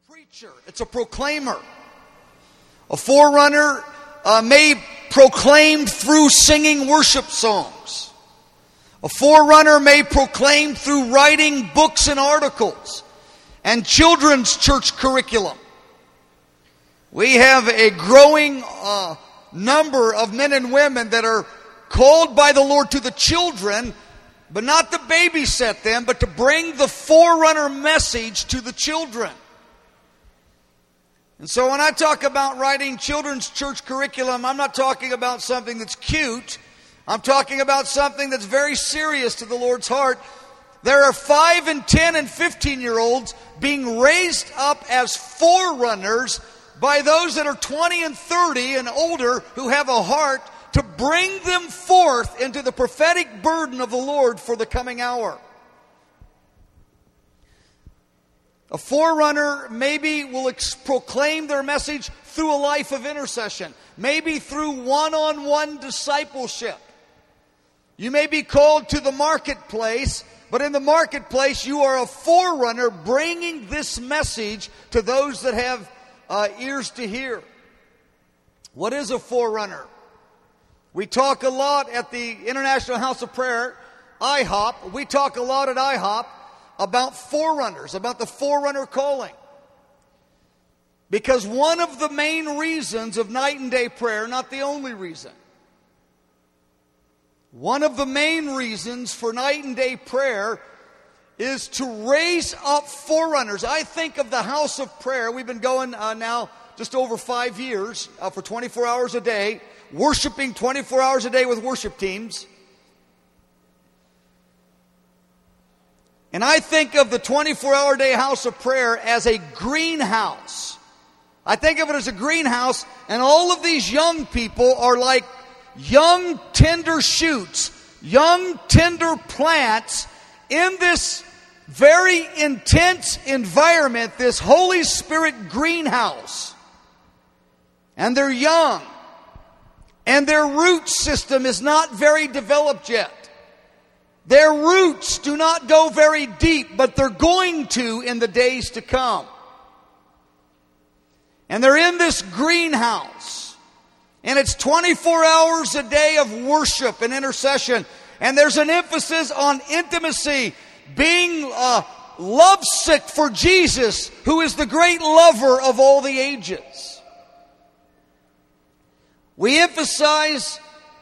preacher. It's a proclaimer. A forerunner may proclaim through singing worship songs. A forerunner may proclaim through writing books and articles and children's church curriculum. We have a growing number of men and women that are called by the Lord to the children, but not to babysit them, but to bring the forerunner message to the children. And so when I talk about writing children's church curriculum, I'm not talking about something that's cute. I'm talking about something that's very serious to the Lord's heart. There are 5 and 10 and 15-year-olds being raised up as forerunners by those that are 20 and 30 and older who have a heart to bring them forth into the prophetic burden of the Lord for the coming hour. A forerunner maybe will proclaim their message through a life of intercession, maybe through one-on-one discipleship. You may be called to the marketplace, but in the marketplace you are a forerunner bringing this message to those that have ears to hear. What is a forerunner? We talk a lot at the International House of Prayer, IHOP. We talk a lot at IHOP about forerunners, about the forerunner calling. Because one of the main reasons of night and day prayer, not the only reason, one of the main reasons for night and day prayer is to raise up forerunners. I think of the house of prayer. We've been going now just over 5 years for 24 hours a day, worshiping 24 hours a day with worship teams. And I think of the 24-hour day house of prayer as a greenhouse. I think of it as a greenhouse, and all of these young people are like young tender shoots, young tender plants in this very intense environment, this Holy Spirit greenhouse. And they're young, and their root system is not very developed yet. Their roots do not go very deep, but they're going to in the days to come. And they're in this greenhouse. And it's 24 hours a day of worship and intercession. And there's an emphasis on intimacy, being lovesick for Jesus, who is the great lover of all the ages. We emphasize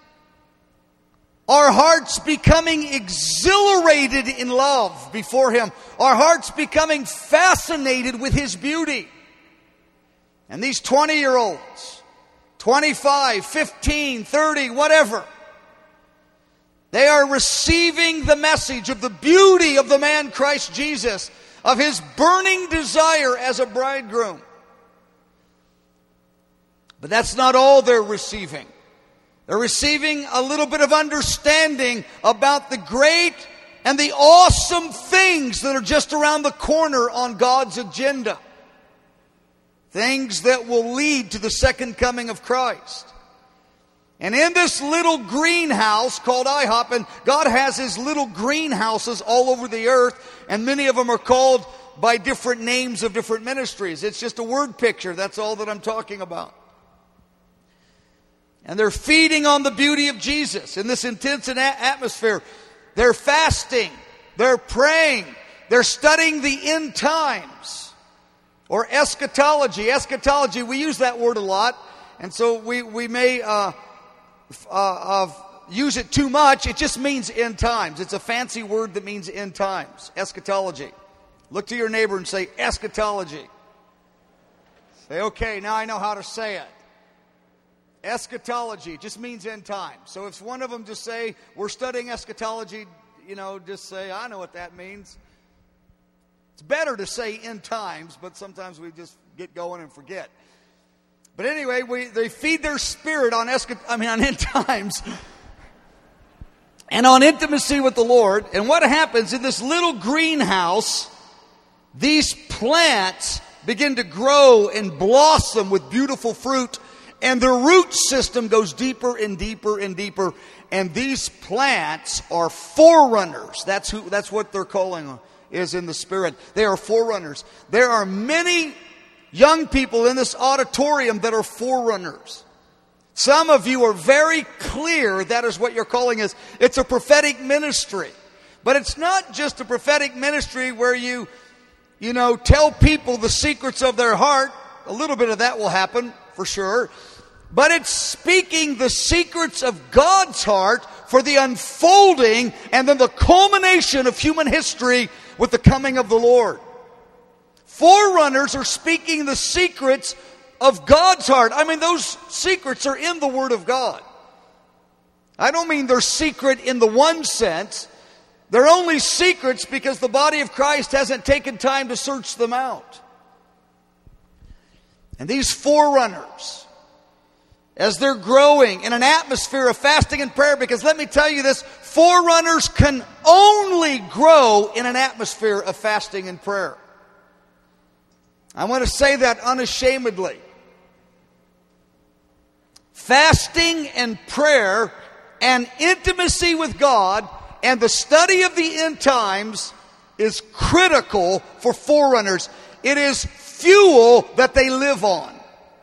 our hearts becoming exhilarated in love before Him. Our hearts becoming fascinated with His beauty. And these 20-year-olds, 25, 15, 30, whatever, they are receiving the message of the beauty of the man Christ Jesus, of His burning desire as a bridegroom. But that's not all they're receiving. They're receiving a little bit of understanding about the great and the awesome things that are just around the corner on God's agenda. Things that will lead to the second coming of Christ. And in this little greenhouse called IHOP, and God has His little greenhouses all over the earth, and many of them are called by different names of different ministries. It's just a word picture. That's all that I'm talking about. And they're feeding on the beauty of Jesus in this intense atmosphere. They're fasting. They're praying. They're studying the end times. Or eschatology. Eschatology, we use that word a lot. And so we may use it too much. It just means end times. It's a fancy word that means end times. Eschatology. Look to your neighbor and say, eschatology. Say, okay, now I know how to say it. Eschatology just means end time. So if one of them just say, we're studying eschatology, just say, I know what that means. It's better to say end times, but sometimes we just get going and forget. But anyway, they feed their spirit on end times and on intimacy with the Lord. And what happens in this little greenhouse, these plants begin to grow and blossom with beautiful fruit. And the root system goes deeper and deeper and deeper. And these plants are forerunners. That's what they're calling is in the Spirit. They are forerunners. There are many young people in this auditorium that are forerunners. Some of you are very clear that is what your calling is. It's a prophetic ministry. But it's not just a prophetic ministry where you tell people the secrets of their heart. A little bit of that will happen, for sure. But it's speaking the secrets of God's heart for the unfolding and then the culmination of human history with the coming of the Lord. Forerunners are speaking the secrets of God's heart. I mean, those secrets are in the Word of God. I don't mean they're secret in the one sense. They're only secrets because the body of Christ hasn't taken time to search them out. And these forerunners, as they're growing in an atmosphere of fasting and prayer, because let me tell you this, forerunners can only grow in an atmosphere of fasting and prayer. I want to say that unashamedly. Fasting and prayer and intimacy with God and the study of the end times is critical for forerunners. It is fuel that they live on.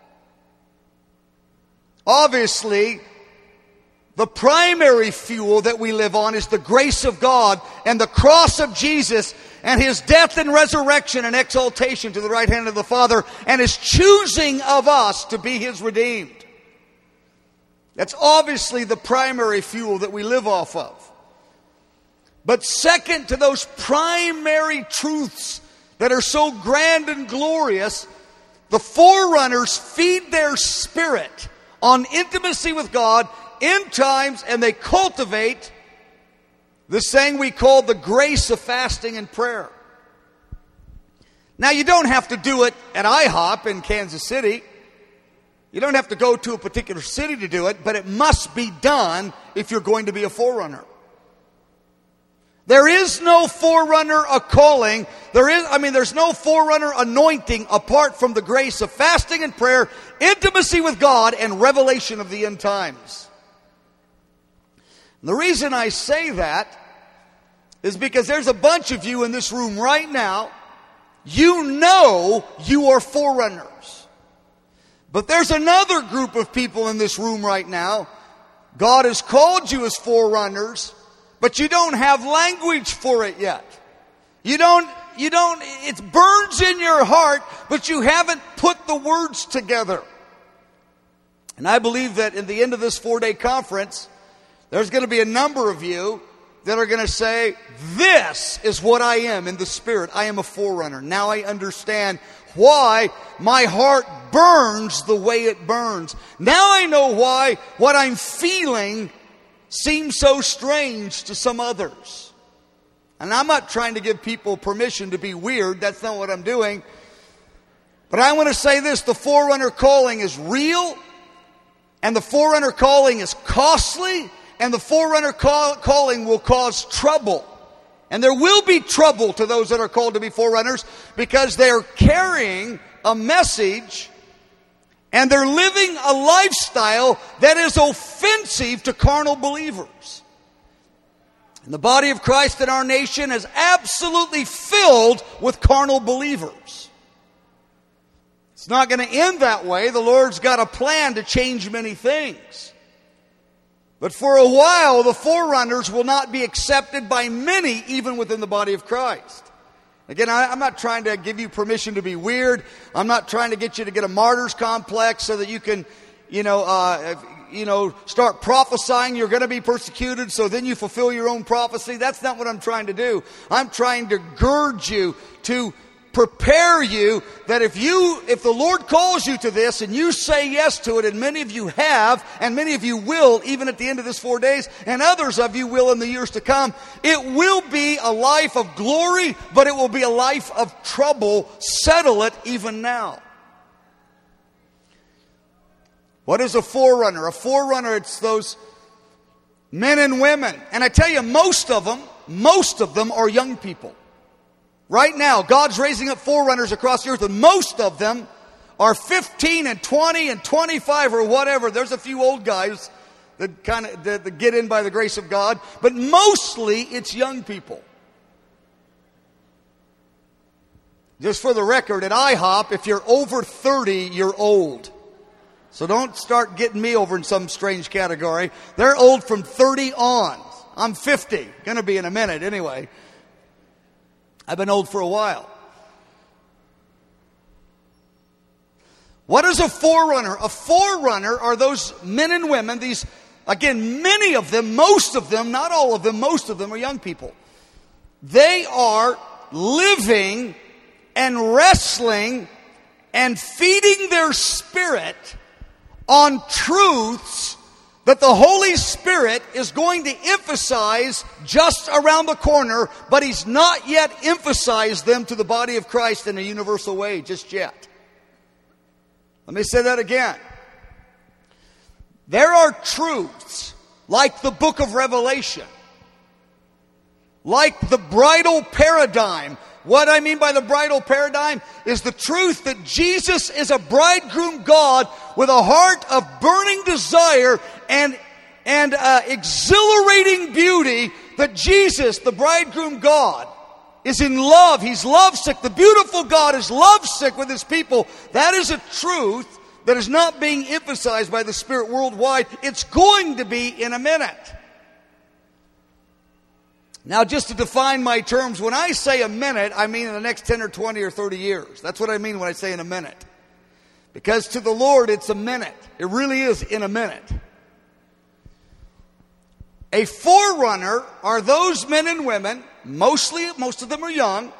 Obviously, the primary fuel that we live on is the grace of God and the cross of Jesus and His death and resurrection and exaltation to the right hand of the Father and His choosing of us to be His redeemed. That's obviously the primary fuel that we live off of. But second to those primary truths that are so grand and glorious, the forerunners feed their spirit on intimacy with God in times, and they cultivate this thing we call the grace of fasting and prayer. Now, you don't have to do it at IHOP in Kansas City. You don't have to go to a particular city to do it, but it must be done if you're going to be a forerunner. There is no forerunner a calling. There's no forerunner anointing apart from the grace of fasting and prayer, intimacy with God, and revelation of the end times. And the reason I say that is because there's a bunch of you in this room right now. You know you are forerunners. But there's another group of people in this room right now. God has called you as forerunners, but you don't have language for it yet. It burns in your heart, but you haven't put the words together. And I believe that in the end of this 4-day conference, there's going to be a number of you that are going to say, this is what I am in the Spirit. I am a forerunner. Now I understand why my heart burns the way it burns. Now I know why what I'm feeling seems so strange to some others. And I'm not trying to give people permission to be weird. That's not what I'm doing. But I want to say this. The forerunner calling is real. And the forerunner calling is costly. And the forerunner calling will cause trouble. And there will be trouble to those that are called to be forerunners because they're carrying a message and they're living a lifestyle that is offensive to carnal believers. And the body of Christ in our nation is absolutely filled with carnal believers. It's not going to end that way. The Lord's got a plan to change many things. But for a while, the forerunners will not be accepted by many, even within the body of Christ. Again, I'm not trying to give you permission to be weird. I'm not trying to get you to get a martyr's complex so that you can, start prophesying you're going to be persecuted, so then you fulfill your own prophecy. That's not what I'm trying to do. I'm trying to gird you, to prepare you that if the Lord calls you to this and you say yes to it, and many of you have, and many of you will, even at the end of this 4 days, and others of you will in the years to come, it will be a life of glory, but it will be a life of trouble. Settle it even now. What is a forerunner? A forerunner, it's those men and women. And I tell you, most of them are young people. Right now, God's raising up forerunners across the earth, and most of them are 15 and 20 and 25 or whatever. There's a few old guys that that get in by the grace of God, but mostly it's young people. Just for the record, at IHOP, if you're over 30, you're old. So don't start getting me over in some strange category. They're old from 30 on. I'm 50. Going to be in a minute anyway. I've been old for a while. What is a forerunner? A forerunner are those men and women, these, again, many of them, most of them, not all of them, most of them are young people. They are living and wrestling and feeding their spirit on truths that the Holy Spirit is going to emphasize just around the corner, but He's not yet emphasized them to the body of Christ in a universal way just yet. Let me say that again. There are truths like the book of Revelation, like the bridal paradigm. What I mean by the bridal paradigm is the truth that Jesus is a bridegroom God with a heart of burning desire and exhilarating beauty, that Jesus, the bridegroom God, is in love. He's lovesick. The beautiful God is lovesick with His people. That is a truth that is not being emphasized by the Spirit worldwide. It's going to be in a minute. Now, just to define my terms, when I say a minute, I mean in the next 10 or 20 or 30 years. That's what I mean when I say in a minute. Because to the Lord, it's a minute. It really is in a minute. A forerunner are those men and women, most of them are young.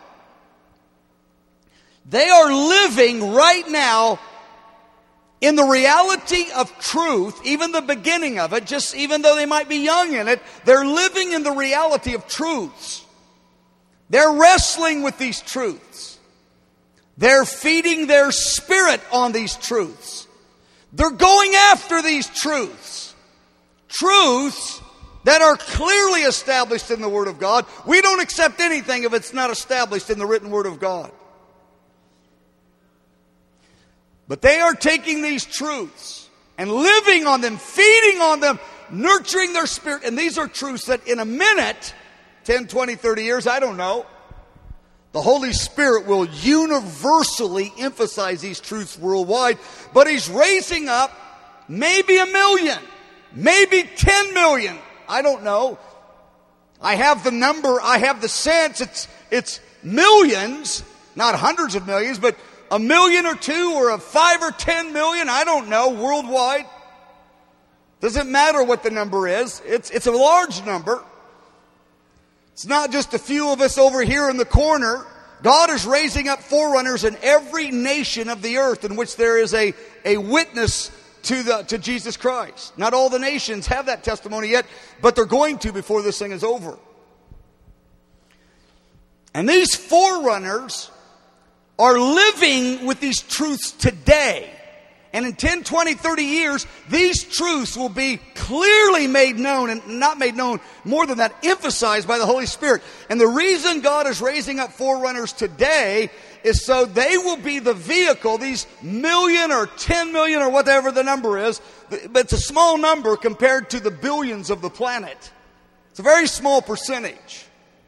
They are living right now in the reality of truth, even the beginning of it, just even though they might be young in it, they're living in the reality of truths. They're wrestling with these truths. They're feeding their spirit on these truths. They're going after these truths. Truths that are clearly established in the Word of God. We don't accept anything if it's not established in the written Word of God. But they are taking these truths and living on them, feeding on them, nurturing their spirit. And these are truths that in a minute, 10, 20, 30 years, I don't know, the Holy Spirit will universally emphasize these truths worldwide. But He's raising up maybe 1 million, maybe 10 million. I don't know. I have the number, I have the sense. It's millions, not hundreds of millions, but 1 million or 2 or 5 or 10 million, I don't know, worldwide. Doesn't matter what the number is. It's a large number. It's not just a few of us over here in the corner. God is raising up forerunners in every nation of the earth in which there is a witness to Jesus Christ. Not all the nations have that testimony yet, but they're going to before this thing is over. And these forerunners are living with these truths today. And in 10, 20, 30 years, these truths will be clearly made known, and not made known, more than that, emphasized by the Holy Spirit. And the reason God is raising up forerunners today is so they will be the vehicle, these 1 million or 10 million or whatever the number is, but it's a small number compared to the billions of the planet. It's a very small percentage.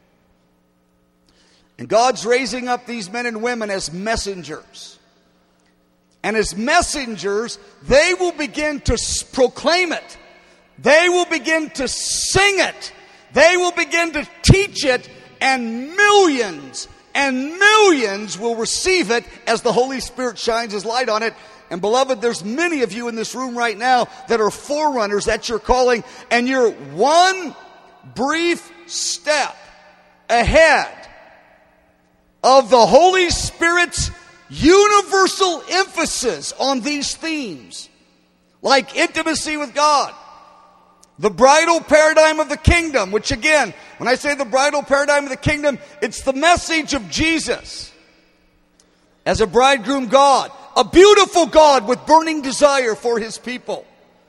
And God's raising up these men and women as messengers. And as messengers, they will begin to proclaim it. They will begin to sing it. They will begin to teach it. And millions will receive it as the Holy Spirit shines His light on it. And beloved, there's many of you in this room right now that are forerunners that you're calling. And you're one brief step ahead of the Holy Spirit's universal emphasis on these themes, like intimacy with God, the bridal paradigm of the kingdom, which again, when I say the bridal paradigm of the kingdom, it's the message of Jesus as a bridegroom God, a beautiful God with burning desire for His people.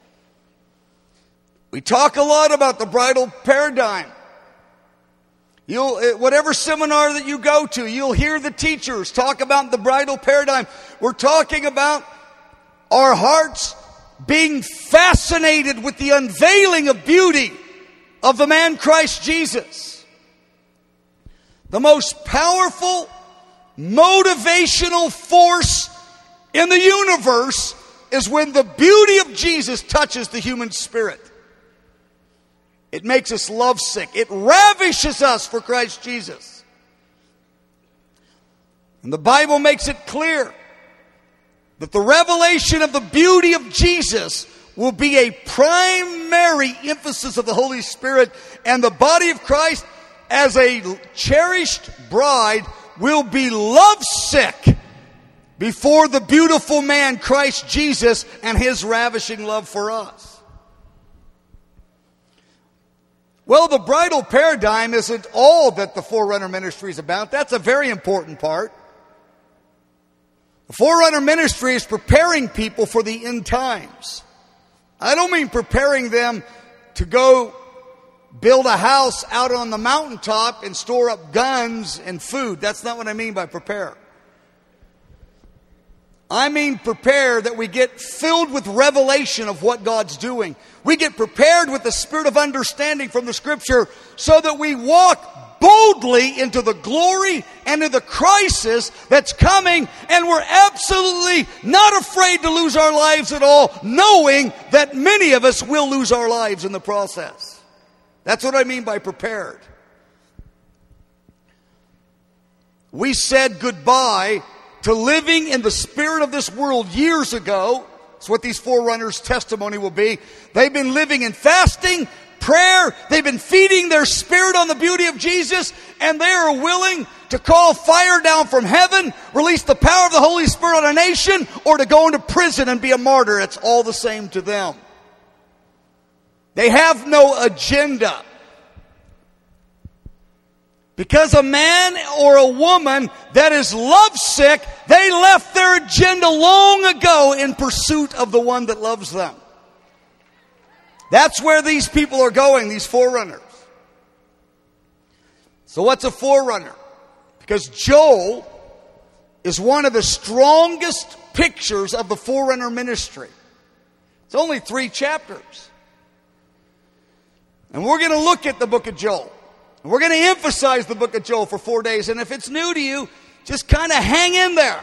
We talk a lot about the bridal paradigm. Whatever seminar that you go to, you'll hear the teachers talk about the bridal paradigm. We're talking about our hearts being fascinated with the unveiling of beauty of the man Christ Jesus. The most powerful motivational force in the universe is when the beauty of Jesus touches the human spirit. It makes us lovesick. It ravishes us for Christ Jesus. And the Bible makes it clear that the revelation of the beauty of Jesus will be a primary emphasis of the Holy Spirit, and the body of Christ as a cherished bride will be lovesick before the beautiful man Christ Jesus and his ravishing love for us. Well, the bridal paradigm isn't all that the Forerunner ministry is about. That's a very important part. The Forerunner ministry is preparing people for the end times. I don't mean preparing them to go build a house out on the mountaintop and store up guns and food. That's not what I mean by prepare. I mean prepare that we get filled with revelation of what God's doing. We get prepared with the spirit of understanding from the Scripture so that we walk boldly into the glory and into the crisis that's coming, and we're absolutely not afraid to lose our lives at all, knowing that many of us will lose our lives in the process. That's what I mean by prepared. We said goodbye to living in the spirit of this world years ago. That's what these Forerunners' testimony will be. They've been living in fasting, prayer. They've been feeding their spirit on the beauty of Jesus, and they are willing to call fire down from heaven, release the power of the Holy Spirit on a nation, or to go into prison and be a martyr. It's all the same to them. They have no agenda. Because a man or a woman that is lovesick, they left their agenda long ago in pursuit of the one that loves them. That's where these people are going, these forerunners. So what's a forerunner? Because Joel is one of the strongest pictures of the forerunner ministry. It's only 3 chapters. And we're going to look at the book of Joel. And we're going to emphasize the book of Joel for 4 days. And if it's new to you, just kind of hang in there.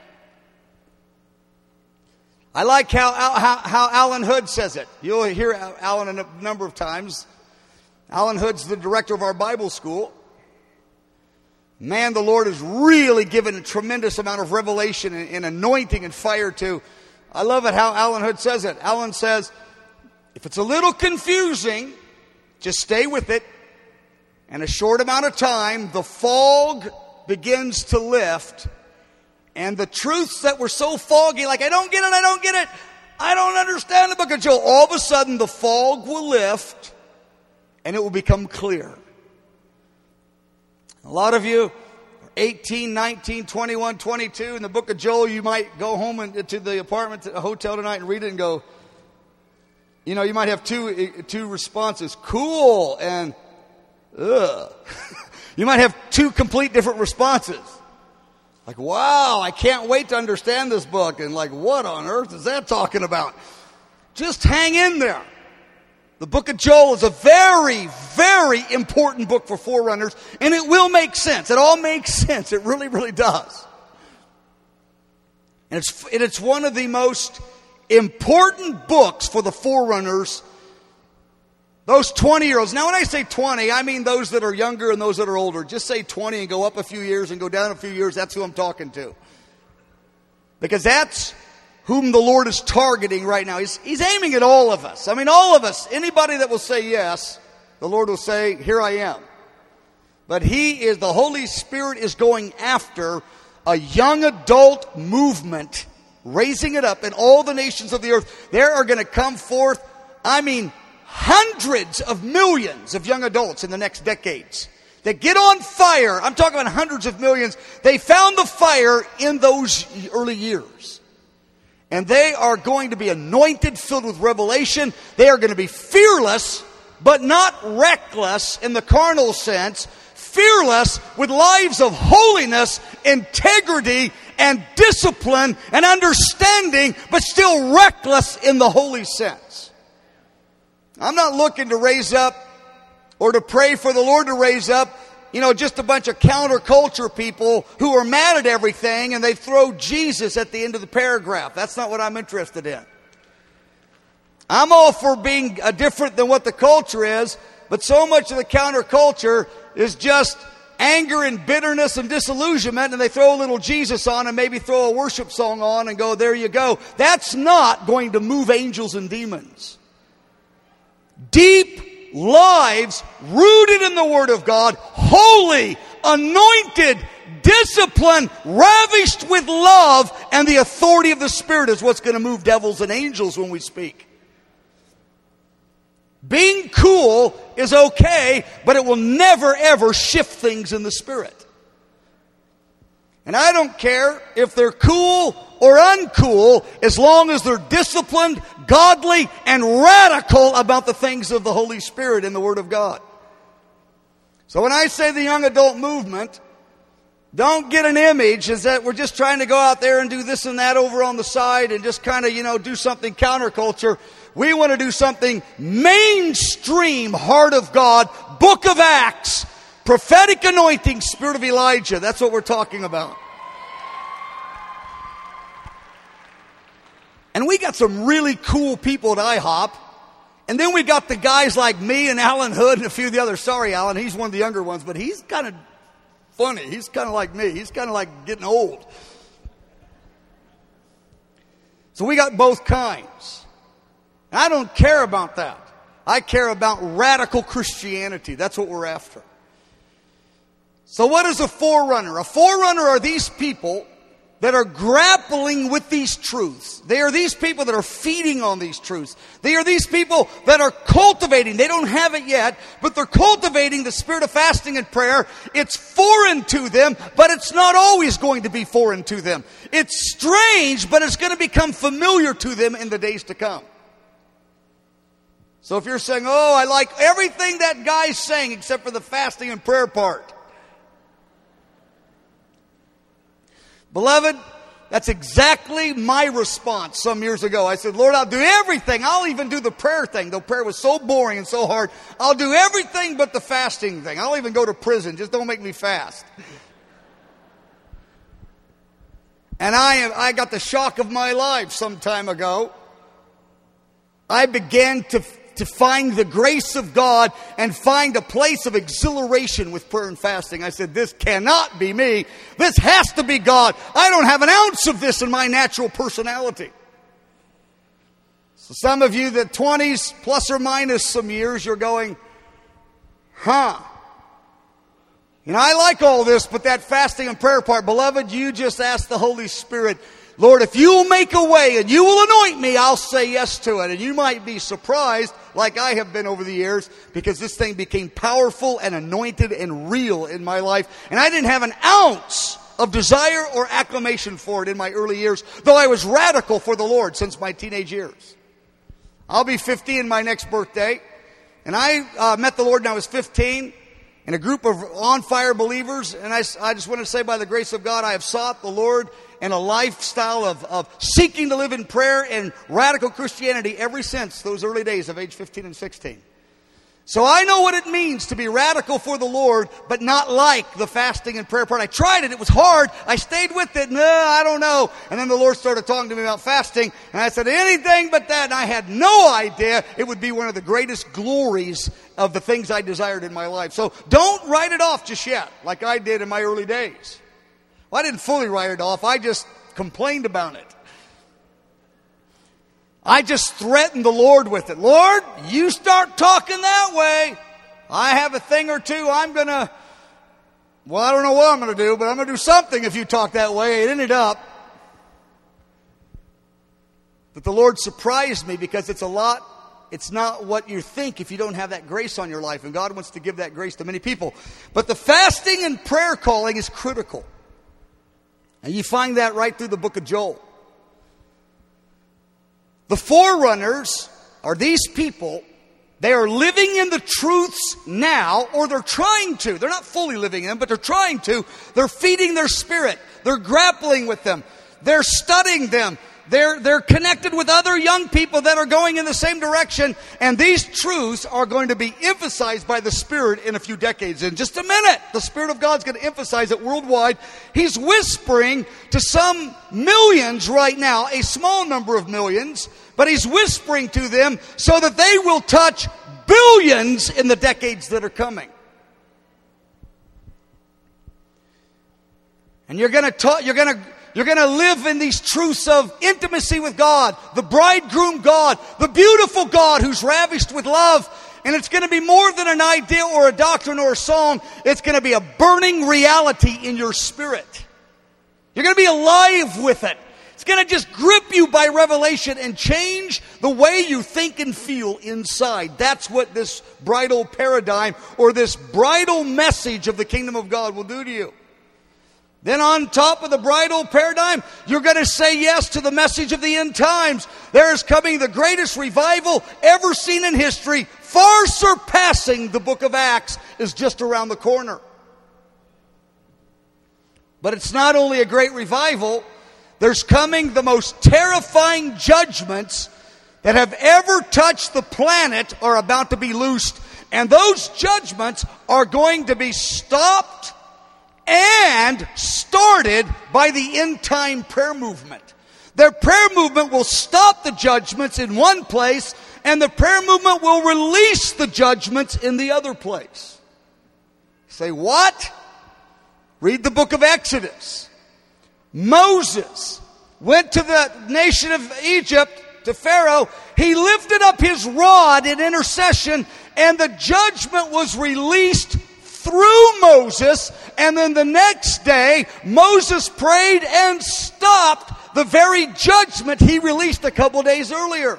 I like how Alan Hood says it. You'll hear Alan a number of times. Alan Hood's the director of our Bible school. Man, the Lord has really given a tremendous amount of revelation and anointing and fire to. I love it how Alan Hood says it. Alan says, if it's a little confusing, just stay with it. In a short amount of time, the fog begins to lift. And the truths that were so foggy, like, I don't get it, I don't understand the book of Joel. All of a sudden, the fog will lift and it will become clear. A lot of you are 18, 19, 21, 22. In the book of Joel, you might go home to the apartment, to a hotel tonight and read it and go, you know, you might have two responses. Cool and ugh. You might have 2 complete different responses. Like, wow, I can't wait to understand this book. And like, what on earth is that talking about? Just hang in there. The book of Joel is a very, very important book for forerunners, and it will make sense. It all makes sense. It really, really does. And it's one of the most important books for the forerunners. Those 20-year-olds. Now, when I say 20, I mean those that are younger and those that are older. Just say 20 and go up a few years and go down a few years. That's who I'm talking to. Because that's whom the Lord is targeting right now. He's aiming at all of us. I mean, all of us. Anybody that will say yes, the Lord will say, here I am. But the Holy Spirit is going after a young adult movement, raising it up in all the nations of the earth. There are going to come forth, hundreds of millions of young adults in the next decades that get on fire. I'm talking about hundreds of millions. They found the fire in those early years. And they are going to be anointed, filled with revelation. They are going to be fearless, but not reckless in the carnal sense. Fearless with lives of holiness, integrity, and discipline and understanding, but still reckless in the holy sense. I'm not looking to raise up or to pray for the Lord to raise up just a bunch of counterculture people who are mad at everything and they throw Jesus at the end of the paragraph. That's not what I'm interested in. I'm all for being different than what the culture is, but so much of the counterculture is just anger and bitterness and disillusionment, and they throw a little Jesus on and maybe throw a worship song on and go, there you go. That's not going to move angels and demons. Deep lives rooted in the Word of God, holy, anointed, disciplined, ravished with love, and the authority of the Spirit is what's going to move devils and angels when we speak. Being cool is okay, but it will never, ever shift things in the Spirit. And I don't care if they're cool or uncool, as long as they're disciplined, godly, and radical about the things of the Holy Spirit in the Word of God. So when I say the young adult movement, don't get an image as that we're just trying to go out there and do this and that over on the side and just kind of, do something counterculture. We want to do something mainstream, Heart of God, Book of Acts, prophetic anointing, Spirit of Elijah. That's what we're talking about. And we got some really cool people at IHOP. And then we got the guys like me and Alan Hood and a few of the others. Sorry, Alan, he's one of the younger ones, but he's kind of funny. He's kind of like me. He's kind of like getting old. So we got both kinds. And I don't care about that. I care about radical Christianity. That's what we're after. So what is a forerunner? A forerunner are these people that are grappling with these truths. They are these people that are feeding on these truths. They are these people that are cultivating. They don't have it yet, but they're cultivating the spirit of fasting and prayer. It's foreign to them, but it's not always going to be foreign to them. It's strange, but it's going to become familiar to them in the days to come. So if you're saying, oh, I like everything that guy's saying except for the fasting and prayer part. Beloved, that's exactly my response some years ago. I said, Lord, I'll do everything. I'll even do the prayer thing. Though prayer was so boring and so hard, I'll do everything but the fasting thing. I'll even go to prison. Just don't make me fast. And I got the shock of my life some time ago. I began to find the grace of God and find a place of exhilaration with prayer and fasting. I said, this cannot be me. This has to be God. I don't have an ounce of this in my natural personality. So some of you, the 20s, plus or minus some years, you're going, I like all this, but that fasting and prayer part, beloved, you just ask the Holy Spirit, Lord, if you will make a way and you will anoint me, I'll say yes to it. And you might be surprised, like I have been over the years, because this thing became powerful and anointed and real in my life. And I didn't have an ounce of desire or acclamation for it in my early years, though I was radical for the Lord since my teenage years. I'll be 50 in my next birthday. And I met the Lord when I was 15 in a group of on-fire believers. And I just want to say, by the grace of God, I have sought the Lord and a lifestyle of seeking to live in prayer and radical Christianity ever since those early days of age 15 and 16. So I know what it means to be radical for the Lord, but not like the fasting and prayer part. I tried it. It was hard. I stayed with it. No, I don't know. And then the Lord started talking to me about fasting. And I said, anything but that. And I had no idea it would be one of the greatest glories of the things I desired in my life. So don't write it off just yet, like I did in my early days. Well, I didn't fully write it off. I just complained about it. I just threatened the Lord with it. Lord, you start talking that way, I have a thing or two I don't know what I'm going to do, but I'm going to do something if you talk that way. It ended up that the Lord surprised me, because it's not what you think if you don't have that grace on your life. And God wants to give that grace to many people. But the fasting and prayer calling is critical. And you find that right through the book of Joel. The forerunners are these people. They are living in the truths now, or they're trying to. They're not fully living in them, but they're trying to. They're feeding their spirit. They're grappling with them. They're studying them. They're connected with other young people that are going in the same direction. And these truths are going to be emphasized by the Spirit in a few decades. In just a minute, the Spirit of God's going to emphasize it worldwide. He's whispering to some millions right now, a small number of millions, but He's whispering to them so that they will touch billions in the decades that are coming. And you're going to live in these truths of intimacy with God, the bridegroom God, the beautiful God who's ravished with love. And it's going to be more than an idea or a doctrine or a song. It's going to be a burning reality in your spirit. You're going to be alive with it. It's going to just grip you by revelation and change the way you think and feel inside. That's what this bridal paradigm or this bridal message of the kingdom of God will do to you. Then on top of the bridal paradigm, you're going to say yes to the message of the end times. There is coming the greatest revival ever seen in history, far surpassing the book of Acts, is just around the corner. But it's not only a great revival, there's coming the most terrifying judgments that have ever touched the planet are about to be loosed. And those judgments are going to be stopped and started by the end time prayer movement. Their prayer movement will stop the judgments in one place, and the prayer movement will release the judgments in the other place. Say, what? Read the book of Exodus. Moses went to the nation of Egypt, to Pharaoh. He lifted up his rod in intercession, and the judgment was released through Moses. And then the next day, Moses prayed and stopped the very judgment he released a couple days earlier.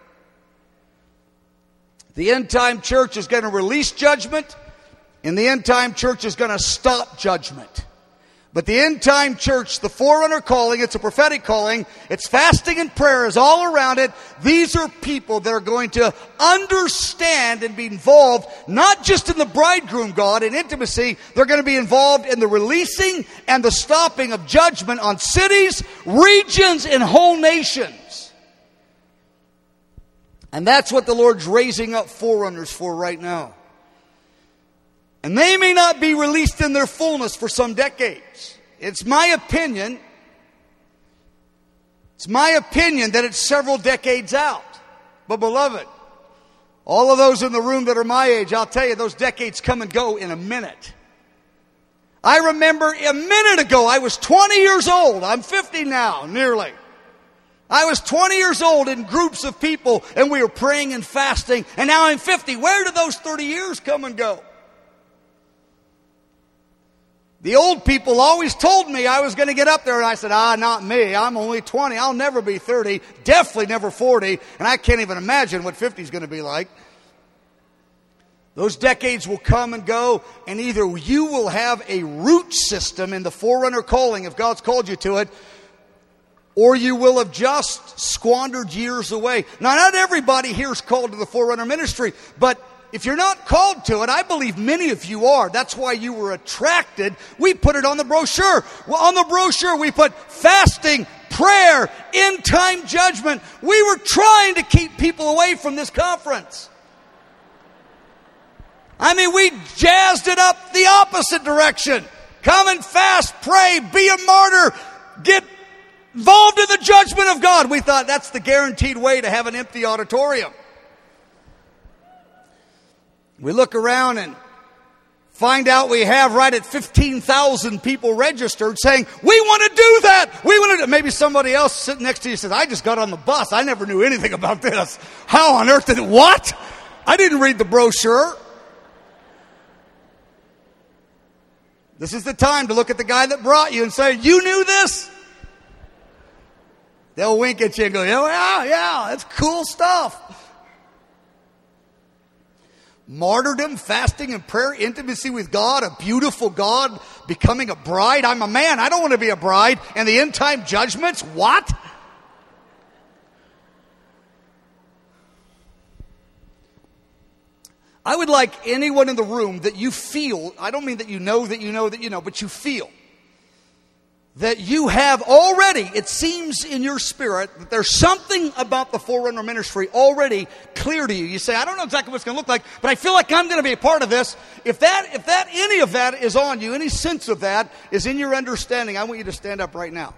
The end time church is going to release judgment, and the end time church is going to stop judgment. But the end time church, the forerunner calling, it's a prophetic calling, it's fasting and prayer is all around it. These are people that are going to understand and be involved, not just in the bridegroom God and intimacy, they're going to be involved in the releasing and the stopping of judgment on cities, regions, and whole nations. And that's what the Lord's raising up forerunners for right now. And they may not be released in their fullness for some decades. It's my opinion that it's several decades out. But beloved, all of those in the room that are my age, I'll tell you, those decades come and go in a minute. I remember a minute ago, I was 20 years old. I'm 50 now, nearly. I was 20 years old in groups of people, and we were praying and fasting, and now I'm 50. Where did those 30 years come and go? The old people always told me I was going to get up there, and I said, not me. I'm only 20. I'll never be 30. Definitely never 40. And I can't even imagine what 50 is going to be like. Those decades will come and go, and either you will have a root system in the forerunner calling, if God's called you to it, or you will have just squandered years away. Now, not everybody here is called to the forerunner ministry, but if you're not called to it, I believe many of you are. That's why you were attracted. We put it on the brochure. Well, on the brochure, we put fasting, prayer, end time judgment. We were trying to keep people away from this conference. I mean, we jazzed it up the opposite direction. Come and fast, pray, be a martyr, get involved in the judgment of God. We thought that's the guaranteed way to have an empty auditorium. We look around and find out we have right at 15,000 people registered saying, we want to do that. We want to do. Maybe somebody else sitting next to you says, I just got on the bus. I never knew anything about this. How on earth did it? What? I didn't read the brochure. This is the time to look at the guy that brought you and say, you knew this? They'll wink at you and go, yeah, that's cool stuff. Martyrdom, fasting and prayer, intimacy with God, a beautiful God, becoming a bride. I'm a man. I don't want to be a bride. And the end time judgments, what? I would like anyone in the room that you feel, I don't mean that you know, but you feel that you have already, it seems in your spirit, that there's something about the Forerunner ministry already clear to you. You say, I don't know exactly what it's going to look like, but I feel like I'm going to be a part of this. If any of that is on you, any sense of that is in your understanding, I want you to stand up right now.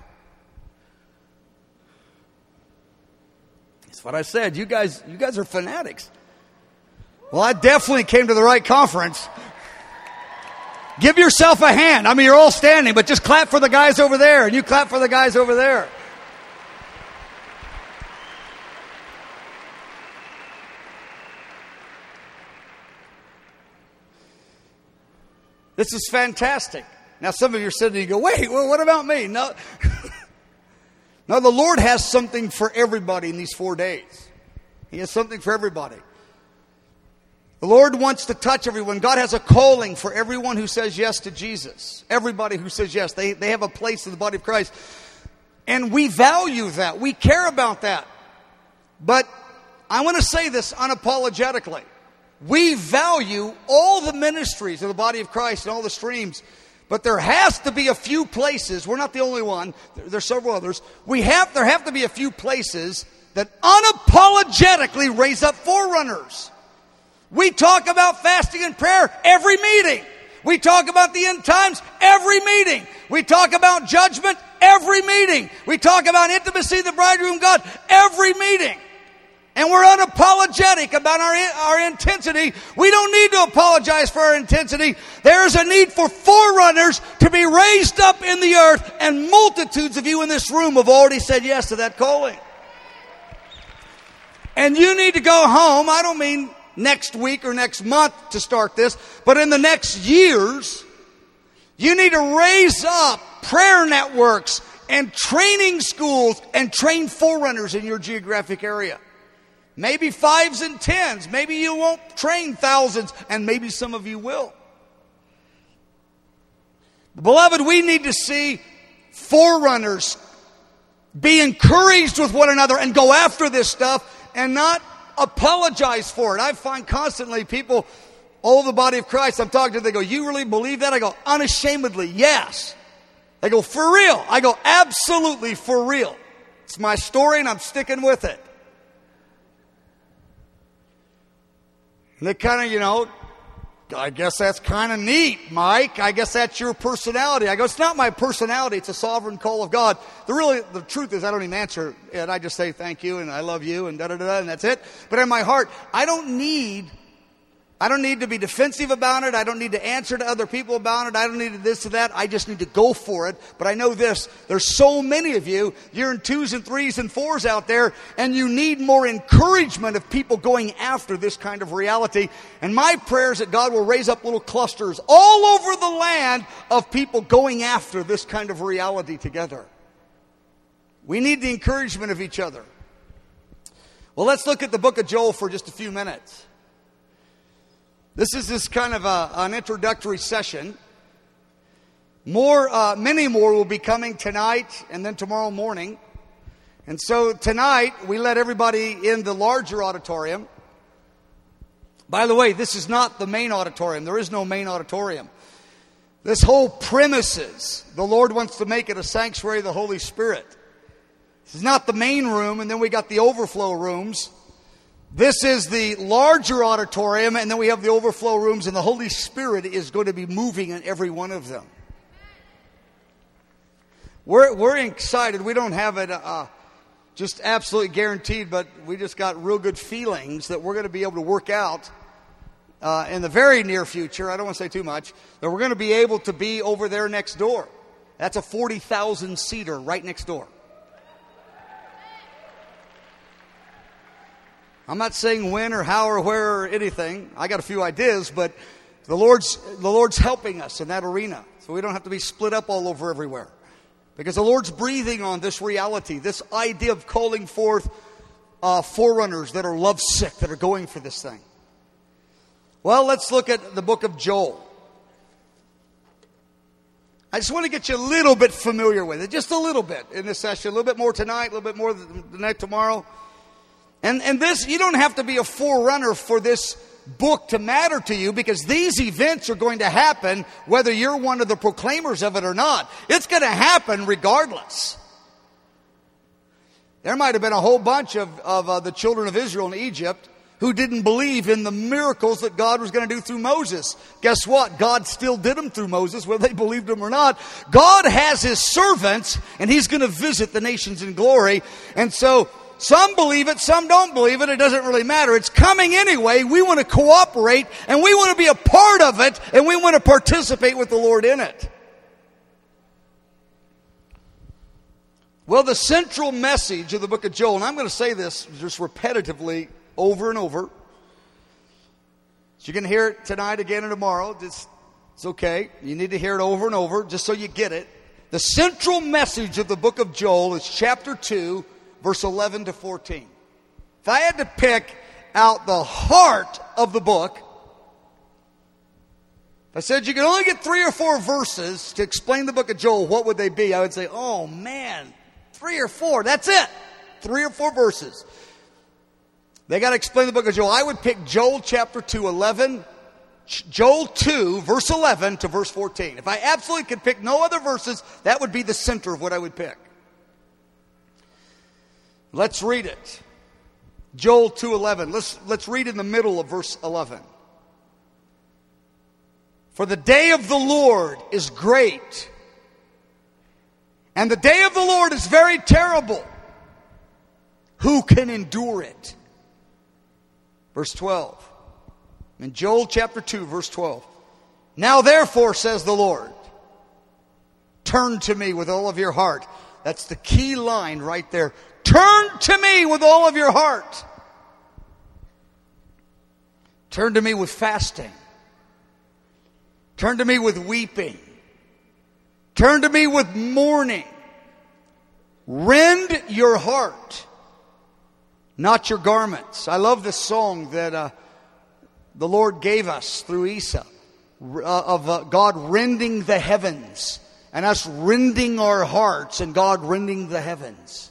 That's what I said. You guys are fanatics. Well, I definitely came to the right conference. Give yourself a hand. I mean, you're all standing, but just clap for the guys over there, and you clap for the guys over there. This is fantastic. Now, some of you are sitting and you go, wait, well, what about me? No. No, the Lord has something for everybody in these 4 days. He has something for everybody. The Lord wants to touch everyone. God has a calling for everyone who says yes to Jesus. Everybody who says yes. They have a place in the body of Christ. And we value that. We care about that. But I want to say this unapologetically. We value all the ministries of the body of Christ and all the streams. But there has to be a few places. We're not the only one. There's several others. There have to be a few places that unapologetically raise up forerunners. We talk about fasting and prayer every meeting. We talk about the end times every meeting. We talk about judgment every meeting. We talk about intimacy, the bridegroom God, every meeting. And we're unapologetic about our intensity. We don't need to apologize for our intensity. There's a need for forerunners to be raised up in the earth, and multitudes of you in this room have already said yes to that calling. And you need to go home. I don't mean next week or next month to start this, but in the next years, you need to raise up prayer networks and training schools and train forerunners in your geographic area. Maybe 5s and 10s. Maybe you won't train thousands, and maybe some of you will. Beloved, we need to see forerunners be encouraged with one another and go after this stuff and not apologize for it. I find constantly people, all the body of Christ I'm talking to, they go, you really believe that? I go, unashamedly, yes. They go, for real? I go, absolutely for real. It's my story and I'm sticking with it. And they kind of, I guess that's kind of neat, Mike. I guess that's your personality. I go, it's not my personality. It's a sovereign call of God. The truth is I don't even answer it. I just say thank you and I love you and da-da-da-da and that's it. But in my heart, I don't need to be defensive about it. I don't need to answer to other people about it. I don't need to this or that. I just need to go for it. But I know this. There's so many of you. You're in 2s and 3s and 4s out there. And you need more encouragement of people going after this kind of reality. And my prayer is that God will raise up little clusters all over the land of people going after this kind of reality together. We need the encouragement of each other. Well, let's look at the book of Joel for just a few minutes. This is kind of an introductory session. Many more will be coming tonight and then tomorrow morning. And so tonight, we let everybody in the larger auditorium. By the way, this is not the main auditorium. There is no main auditorium. This whole premises, the Lord wants to make it a sanctuary of the Holy Spirit. This is not the main room, and then we got the overflow rooms. This is the larger auditorium, and then we have the overflow rooms, and the Holy Spirit is going to be moving in every one of them. We're excited. We don't have it just absolutely guaranteed, but we just got real good feelings that we're going to be able to work out in the very near future. I don't want to say too much. That we're going to be able to be over there next door. That's a 40,000 seater right next door. I'm not saying when or how or where or anything. I got a few ideas, but the Lord's helping us in that arena. So we don't have to be split up all over everywhere. Because the Lord's breathing on this reality, this idea of calling forth forerunners that are lovesick, that are going for this thing. Well, let's look at the book of Joel. I just want to get you a little bit familiar with it, just a little bit in this session, a little bit more tonight, a little bit more the night tomorrow. And this, you don't have to be a forerunner for this book to matter to you, because these events are going to happen whether you're one of the proclaimers of it or not. It's going to happen regardless. There might have been a whole bunch of the children of Israel in Egypt who didn't believe in the miracles that God was going to do through Moses. Guess what? God still did them through Moses, whether they believed him or not. God has his servants, and he's going to visit the nations in glory. And so some believe it, some don't believe it. It doesn't really matter. It's coming anyway. We want to cooperate, and we want to be a part of it, and we want to participate with the Lord in it. Well, the central message of the book of Joel, and I'm going to say this just repetitively over and over. So you can hear it tonight, again, and tomorrow. It's okay. You need to hear it over and over just so you get it. The central message of the book of Joel is chapter 2, verse 11 to 14. If I had to pick out the heart of the book, if I said you could only get 3 or 4 verses to explain the book of Joel, what would they be? I would say, oh man, 3 or 4, that's it. 3 or 4 verses. They got to explain the book of Joel. I would pick Joel chapter 2, 11, Joel 2, verse 11 to verse 14. If I absolutely could pick no other verses, that would be the center of what I would pick. Let's read it. Joel 2:11. Let's read in the middle of verse 11. For the day of the Lord is great, and the day of the Lord is very terrible. Who can endure it? Verse 12. In Joel chapter 2, verse 12. Now therefore, says the Lord, turn to me with all of your heart. That's the key line right there. Turn to me with all of your heart. Turn to me with fasting. Turn to me with weeping. Turn to me with mourning. Rend your heart, not your garments. I love this song that the Lord gave us through Isa of God rending the heavens and us rending our hearts and God rending the heavens.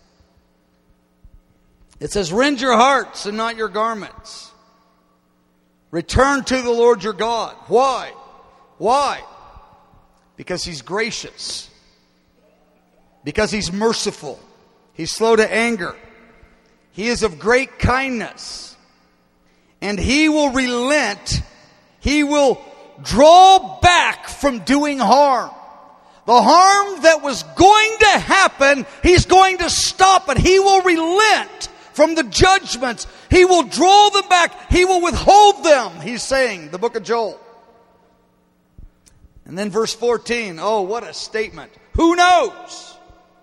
It says, rend your hearts and not your garments. Return to the Lord your God. Why? Why? Because He's gracious. Because He's merciful. He's slow to anger. He is of great kindness. And He will relent. He will draw back from doing harm. The harm that was going to happen, He's going to stop it. He will relent from the judgments. He will draw them back. He will withhold them, He's saying, the book of Joel. And then verse 14, oh, what a statement. Who knows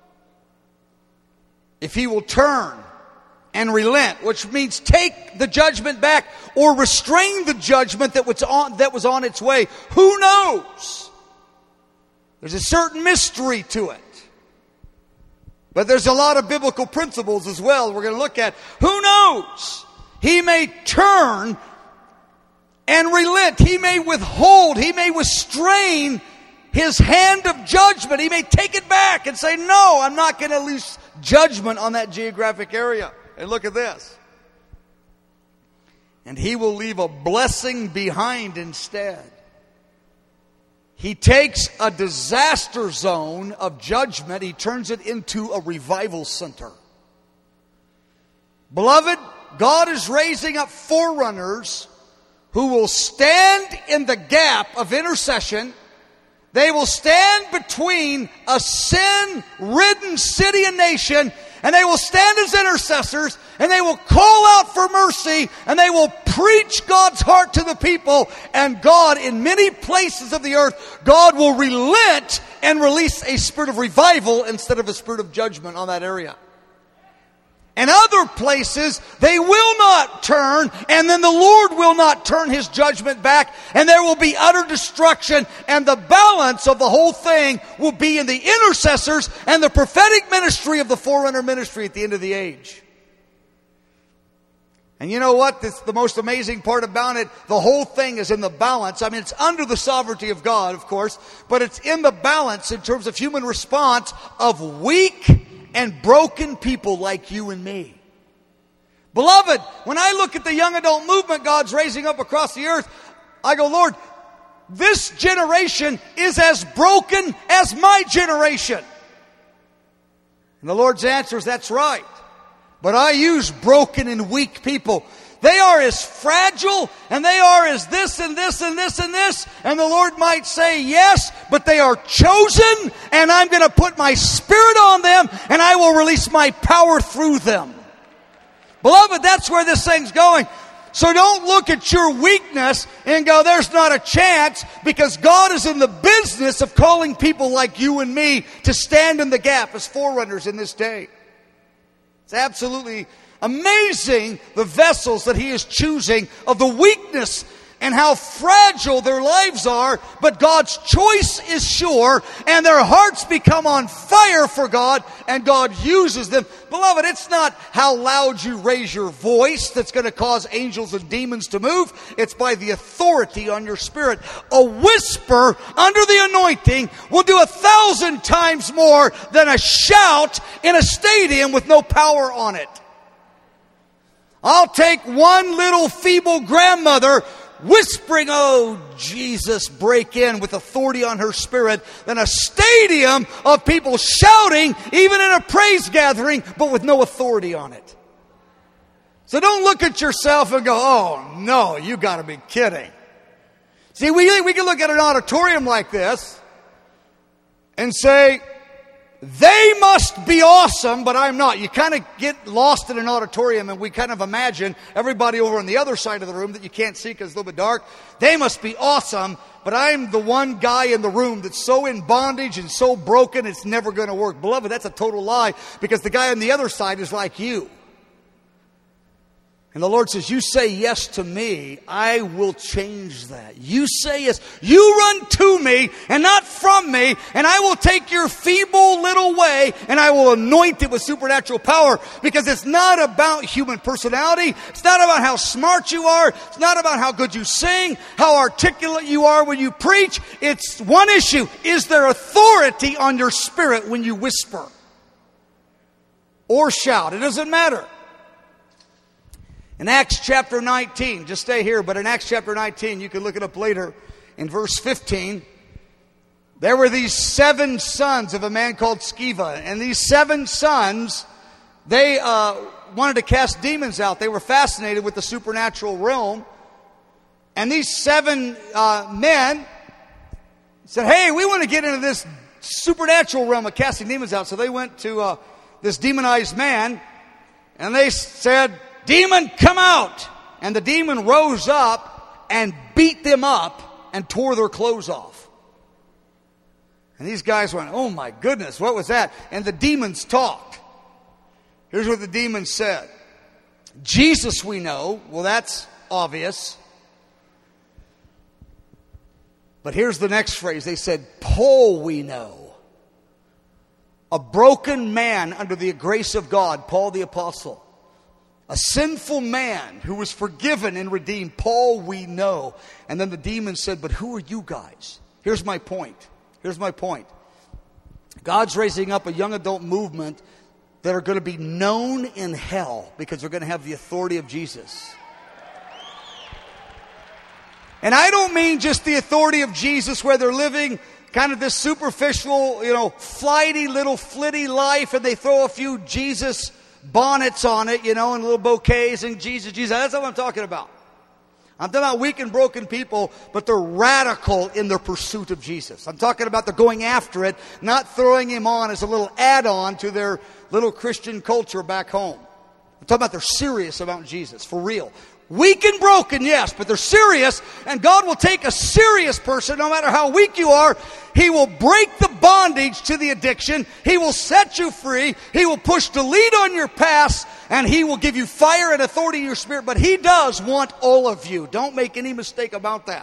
if He will turn and relent, which means take the judgment back or restrain the judgment that was on its way. Who knows? There's a certain mystery to it. But there's a lot of biblical principles as well we're going to look at. Who knows? He may turn and relent. He may withhold. He may restrain His hand of judgment. He may take it back and say, no, I'm not going to loose judgment on that geographic area. And look at this. And He will leave a blessing behind instead. He takes a disaster zone of judgment. He turns it into a revival center. Beloved, God is raising up forerunners who will stand in the gap of intercession. They will stand between a sin-ridden city and nation, and they will stand as intercessors, and they will call out for mercy, and they will preach God's heart to the people. And God, in many places of the earth, God will relent and release a spirit of revival instead of a spirit of judgment on that area. In other places, they will not turn, and then the Lord will not turn His judgment back, and there will be utter destruction, and the balance of the whole thing will be in the intercessors and the prophetic ministry of the forerunner ministry at the end of the age. And you know what? That's the most amazing part about it. The whole thing is in the balance. I mean, it's under the sovereignty of God, of course, but it's in the balance in terms of human response of weak and broken people like you and me. Beloved, when I look at the young adult movement God's raising up across the earth, I go, Lord, this generation is as broken as my generation. And the Lord's answer is, that's right. But I use broken and weak people. They are as fragile, and they are as this and this and this and this. And the Lord might say, yes, but they are chosen, and I'm going to put my Spirit on them, and I will release my power through them. Beloved, that's where this thing's going. So don't look at your weakness and go, there's not a chance, because God is in the business of calling people like you and me to stand in the gap as forerunners in this day. It's absolutely amazing, the vessels that He is choosing, of the weakness and how fragile their lives are, but God's choice is sure, and their hearts become on fire for God, and God uses them. Beloved, it's not how loud you raise your voice that's going to cause angels and demons to move. It's by the authority on your spirit. A whisper under the anointing will do 1,000 times more than a shout in a stadium with no power on it. I'll take one little feeble grandmother whispering, oh, Jesus, break in, with authority on her spirit, than a stadium of people shouting, even in a praise gathering, but with no authority on it. So don't look at yourself and go, oh, no, you got to be kidding. See, we can look at an auditorium like this and say, they must be awesome, but I'm not. You kind of get lost in an auditorium, and we kind of imagine everybody over on the other side of the room that you can't see because it's a little bit dark. They must be awesome, but I'm the one guy in the room that's so in bondage and so broken it's never going to work. Beloved, that's a total lie, because the guy on the other side is like you. And the Lord says, you say yes to me, I will change that. You say yes. You run to me and not from me, and I will take your feeble little way and I will anoint it with supernatural power, because it's not about human personality. It's not about how smart you are. It's not about how good you sing, how articulate you are when you preach. It's one issue. Is there authority on your spirit when you whisper or shout? It doesn't matter. In Acts chapter 19, just stay here, but in Acts chapter 19, you can look it up later, in verse 15, there were these 7 sons of a man called Sceva. And these 7 sons, they wanted to cast demons out. They were fascinated with the supernatural realm. And these 7 men said, hey, we want to get into this supernatural realm of casting demons out. So they went to this demonized man, and they said, demon, come out. And the demon rose up and beat them up and tore their clothes off. And these guys went, oh my goodness, what was that? And the demons talked. Here's what the demons said. Jesus we know. Well, that's obvious. But here's the next phrase. They said, Paul we know. A broken man under the grace of God, Paul the apostle. A sinful man who was forgiven and redeemed, Paul we know. And then the demon said, but who are you guys? Here's my point. Here's my point. God's raising up a young adult movement that are going to be known in hell because they're going to have the authority of Jesus. And I don't mean just the authority of Jesus where they're living kind of this superficial, flighty little flitty life, and they throw a few Jesus bonnets on it, and little bouquets and Jesus. That's what I'm talking about. I'm talking about weak and broken people, but they're radical in their pursuit of Jesus. I'm talking about they're going after it, not throwing Him on as a little add-on to their little Christian culture back home. I'm talking about they're serious about Jesus, for real. Weak and broken, yes, but they're serious, and God will take a serious person, no matter how weak you are. He will break the bondage to the addiction. He will set you free. He will push delete on your past, and He will give you fire and authority in your spirit. But He does want all of you. Don't make any mistake about that.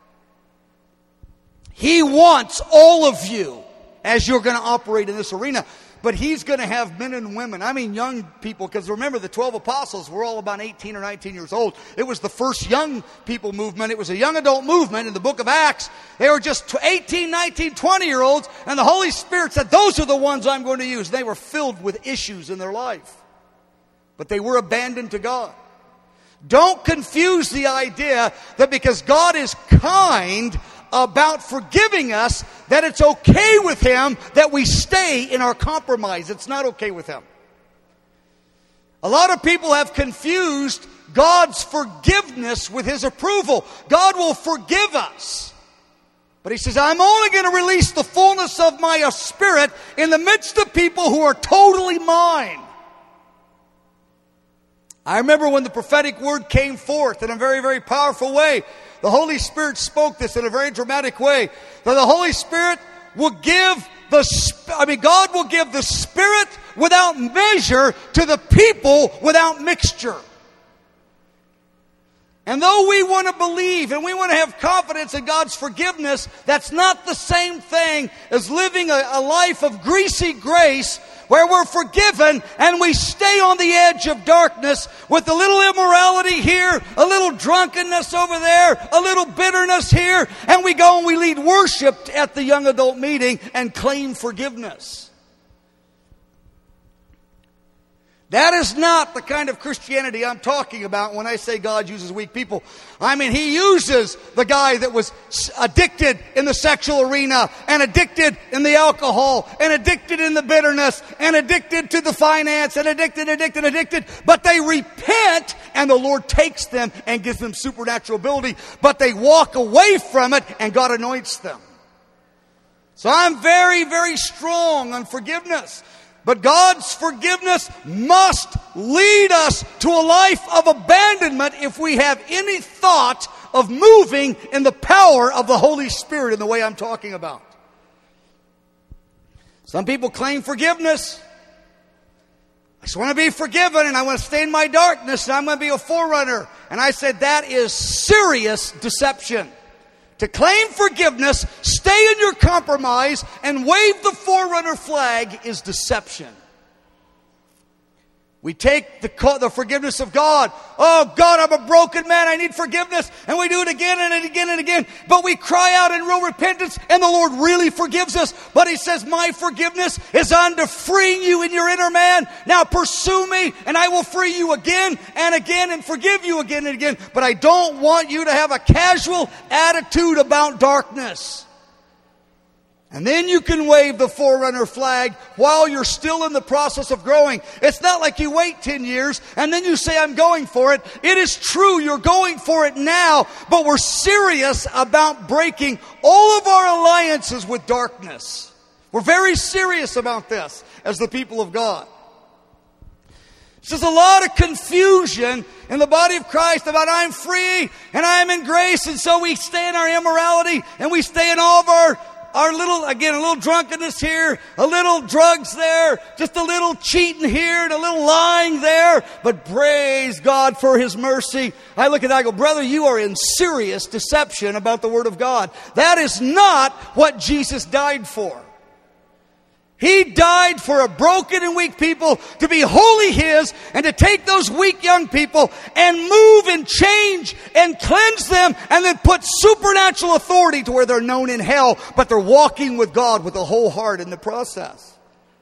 He wants all of you as you're going to operate in this arena. But He's going to have men and women, young people, because remember, the 12 apostles were all about 18 or 19 years old. It was the first young people movement. It was a young adult movement in the book of Acts. They were just 18, 19, 20-year-olds, and the Holy Spirit said, those are the ones I'm going to use. They were filled with issues in their life. but they were abandoned to God. Don't confuse the idea that because God is kind about forgiving us, that it's okay with Him that we stay in our compromise. It's not okay with Him. A lot of people have confused God's forgiveness with His approval. God will forgive us. But He says, I'm only going to release the fullness of my Spirit in the midst of people who are totally mine. I remember when the prophetic word came forth in a very, very powerful way. The Holy Spirit spoke this in a very dramatic way. That the Holy Spirit will give God will give the Spirit without measure to the people without mixture. And though we want to believe and we want to have confidence in God's forgiveness, that's not the same thing as living a life of greasy grace where we're forgiven and we stay on the edge of darkness with a little immorality here, a little drunkenness over there, a little bitterness here, and we go and we lead worship at the young adult meeting and claim forgiveness. That is not the kind of Christianity I'm talking about when I say God uses weak people. I mean, He uses the guy that was addicted in the sexual arena and addicted in the alcohol and addicted in the bitterness and addicted to the finance and addicted. But they repent and the Lord takes them and gives them supernatural ability. But they walk away from it and God anoints them. So I'm very, very strong on forgiveness. But God's forgiveness must lead us to a life of abandonment if we have any thought of moving in the power of the Holy Spirit in the way I'm talking about. Some people claim forgiveness. I just want to be forgiven and I want to stay in my darkness and I'm going to be a forerunner. And I said that is serious deception. To claim forgiveness, stay in your compromise, and wave the forerunner flag is deception. We take the forgiveness of God. Oh, God, I'm a broken man. I need forgiveness. And we do it again and again and again. But we cry out in real repentance, and the Lord really forgives us. But He says, my forgiveness is unto freeing you in your inner man. Now pursue me, and I will free you again and again and forgive you again and again. But I don't want you to have a casual attitude about darkness. And then you can wave the forerunner flag while you're still in the process of growing. It's not like you wait 10 years and then you say, I'm going for it. It is true, you're going for it now, but we're serious about breaking all of our alliances with darkness. We're very serious about this as the people of God. There's a lot of confusion in the body of Christ about I'm free and I'm in grace, and so we stay in our immorality and we stay in all of our little, again, a little drunkenness here, a little drugs there, just a little cheating here and a little lying there. But praise God for His mercy. I look at that and I go, brother, you are in serious deception about the Word of God. That is not what Jesus died for. He died for a broken and weak people to be wholly His and to take those weak young people and move and change and cleanse them and then put supernatural authority to where they're known in hell, but they're walking with God with a whole heart in the process.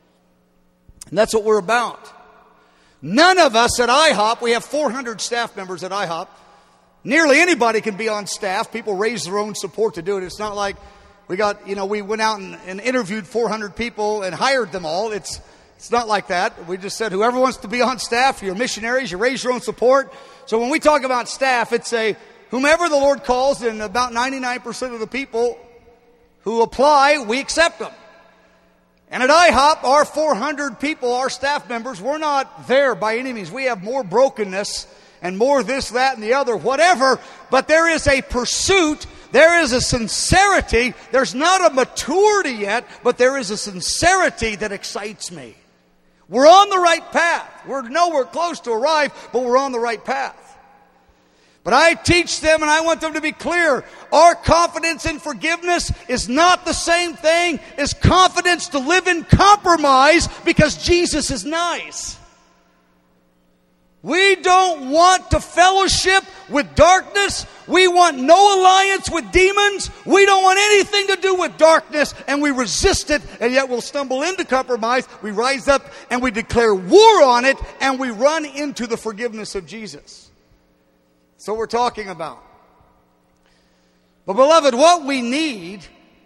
And that's what we're about. None of us at IHOP, we have 400 staff members at IHOP. Nearly anybody can be on staff. People raise their own support to do it. It's not like we went out and interviewed 400 people and hired them all. It's not like that. We just said, whoever wants to be on staff, you're missionaries, you raise your own support. So when we talk about staff, it's whomever the Lord calls, and about 99% of the people who apply, we accept them. And at IHOP, our 400 people, our staff members, we're not there by any means. We have more brokenness and more this, that, and the other, whatever. But there is a pursuit. There is a sincerity. There's not a maturity yet, but there is a sincerity that excites me. We're on the right path. We're nowhere close to arrive, but we're on the right path. But I teach them, and I want them to be clear, our confidence in forgiveness is not the same thing as confidence to live in compromise because Jesus is nice. We don't want to fellowship with darkness. We want no alliance with demons. We don't want anything to do with darkness, and we resist it, and yet we'll stumble into compromise. We rise up and we declare war on it, and we run into the forgiveness of Jesus. That's what we're talking about. But beloved, what we need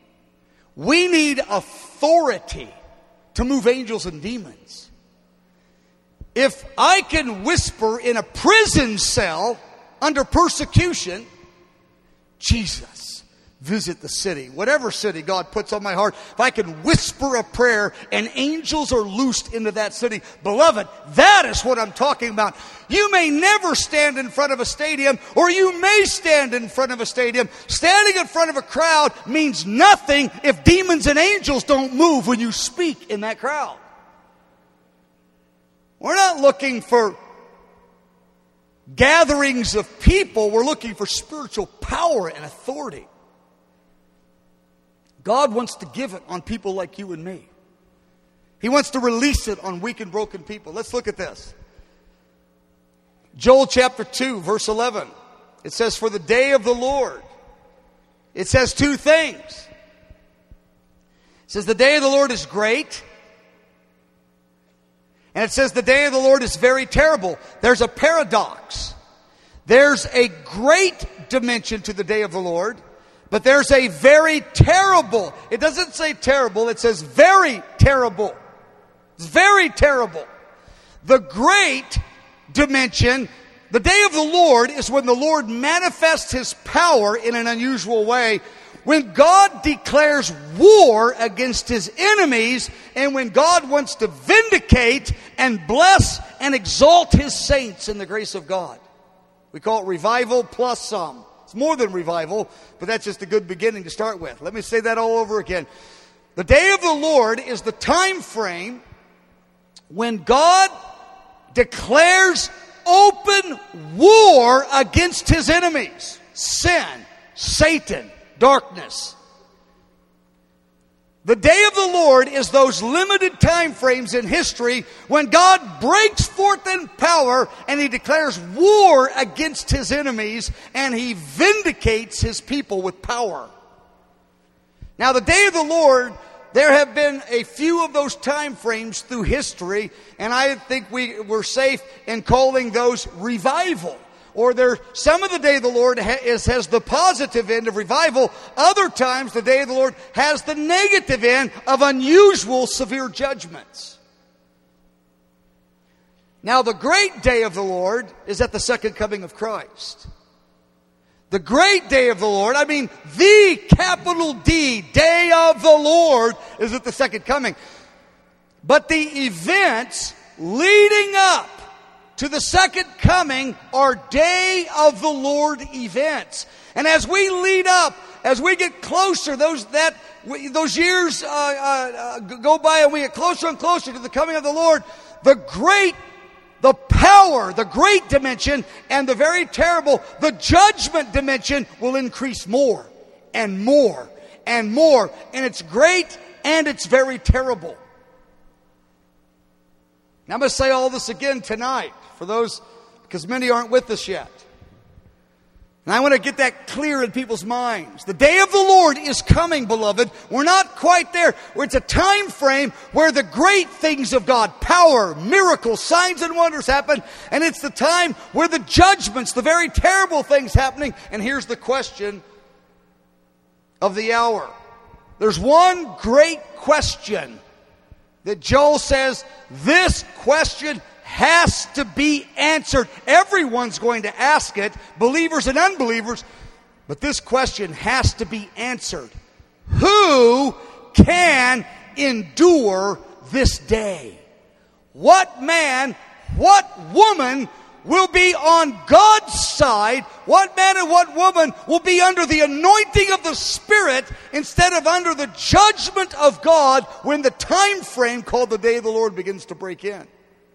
authority to move angels and demons. If I can whisper in a prison cell under persecution, Jesus, visit the city, whatever city God puts on my heart. If I can whisper a prayer and angels are loosed into that city, beloved, that is what I'm talking about. You may never stand in front of a stadium, or you may stand in front of a stadium. Standing in front of a crowd means nothing if demons and angels don't move when you speak in that crowd. We're not looking for gatherings of people. We're looking for spiritual power and authority. God wants to give it on people like you and me. He wants to release it on weak and broken people. Let's look at this. Joel chapter 2, verse 11. It says, for the day of the Lord. It says two things. It says, the day of the Lord is great. And it says the day of the Lord is very terrible. There's a paradox. There's a great dimension to the day of the Lord, but there's a very terrible. It doesn't say terrible, it says very terrible. It's very terrible. The great dimension, the day of the Lord, is when the Lord manifests His power in an unusual way. When God declares war against His enemies, and when God wants to vindicate and bless and exalt His saints in the grace of God. We call it revival plus some. It's more than revival, but that's just a good beginning to start with. Let me say that all over again. The day of the Lord is the time frame when God declares open war against His enemies. Sin, Satan, darkness. The day of the Lord is those limited time frames in history when God breaks forth in power and He declares war against His enemies and He vindicates His people with power. Now, the day of the Lord, there have been a few of those time frames through history, and I think we're safe in calling those revival. Or some of the day of the Lord has the positive end of revival. Other times the day of the Lord has the negative end of unusual severe judgments. Now the great day of the Lord is at the second coming of Christ. The great day of the Lord, I mean the capital D, day of the Lord, is at the second coming. But the events leading up to the second coming are day of the Lord events. And as we lead up, as we get closer, those years go by and we get closer and closer to the coming of the Lord, the power, the great dimension, and the very terrible, the judgment dimension will increase more and more and more. And it's great and it's very terrible. Now I'm going to say all this again tonight for those, because many aren't with us yet. And I want to get that clear in people's minds. The day of the Lord is coming, beloved. We're not quite there. It's a time frame where the great things of God, power, miracles, signs and wonders happen. And it's the time where the judgments, the very terrible things happening. And here's the question of the hour. There's one great question that Joel says, this question has to be answered. Everyone's going to ask it, believers and unbelievers, but this question has to be answered. Who can endure this day? What man, what woman will be on God's side? What man and what woman will be under the anointing of the Spirit instead of under the judgment of God when the time frame called the day of the Lord begins to break in?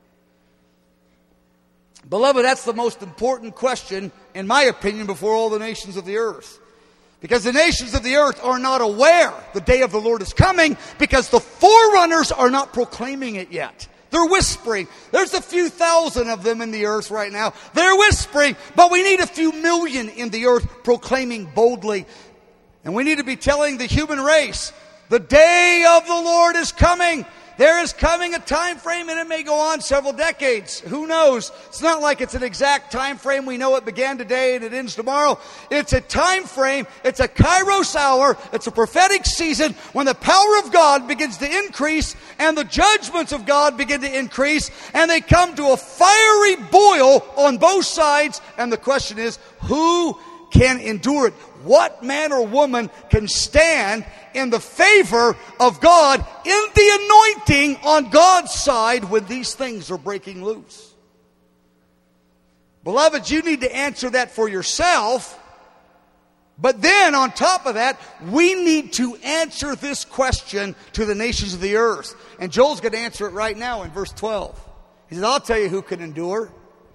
Beloved, that's the most important question, in my opinion, before all the nations of the earth. Because the nations of the earth are not aware the day of the Lord is coming because the forerunners are not proclaiming it yet. They're whispering. There's a few thousand of them in the earth right now. They're whispering, but we need a few million in the earth proclaiming boldly. And we need to be telling the human race, the day of the Lord is coming. There is coming a time frame, and it may go on several decades. Who knows? It's not like it's an exact time frame. We know it began today and it ends tomorrow. It's a time frame. It's a Kairos hour. It's a prophetic season when the power of God begins to increase and the judgments of God begin to increase, and they come to a fiery boil on both sides. And the question is, who can endure it? What man or woman can stand in the favor of God, in the anointing on God's side when these things are breaking loose? Beloved, you need to answer that for yourself. But then on top of that, we need to answer this question to the nations of the earth. And Joel's going to answer it right now in verse 12. He says, I'll tell you who can endure.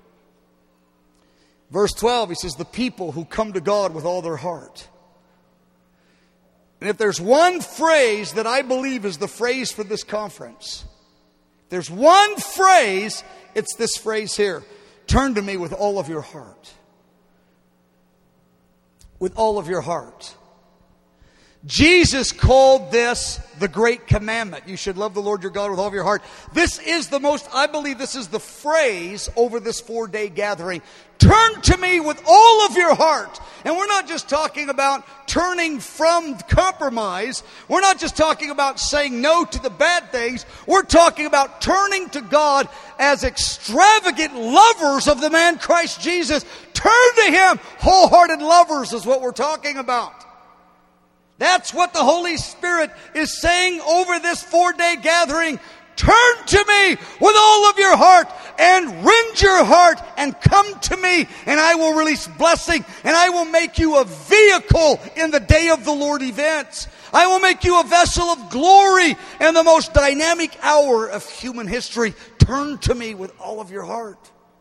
Verse 12, he says, the people who come to God with all their heart. And if there's one phrase that I believe is the phrase for this conference, there's one phrase, it's this phrase here. Turn to me with all of your heart. With all of your heart. Jesus called this the great commandment. You should love the Lord your God with all of your heart. This is the most, I believe this is the phrase over this 4-day gathering. Turn to me with all of your heart. And we're not just talking about turning from compromise. We're not just talking about saying no to the bad things. We're talking about turning to God as extravagant lovers of the man Christ Jesus. Turn to Him. Wholehearted lovers is what we're talking about. That's what the Holy Spirit is saying over this 4-day gathering. Turn to me with all of your heart and rend your heart and come to me, and I will release blessing, and I will make you a vehicle in the day of the Lord events. I will make you a vessel of glory in the most dynamic hour of human history. Turn to me with all of your heart.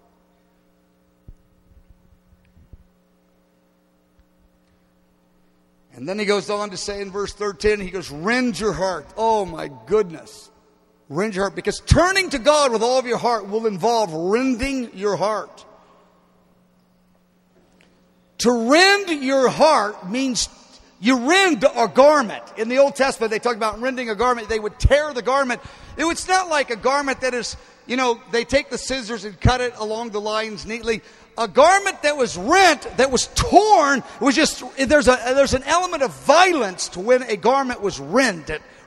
And then he goes on to say in verse 13, he goes, rend your heart. Oh my goodness. Rend your heart. Because turning to God with all of your heart will involve rending your heart. To rend your heart means you rend a garment. In the Old Testament, they talk about rending a garment. They would tear the garment. It's not like a garment that is, they take the scissors and cut it along the lines neatly. A garment that was rent, that was torn, was just, there's an element of violence to when a garment was rent.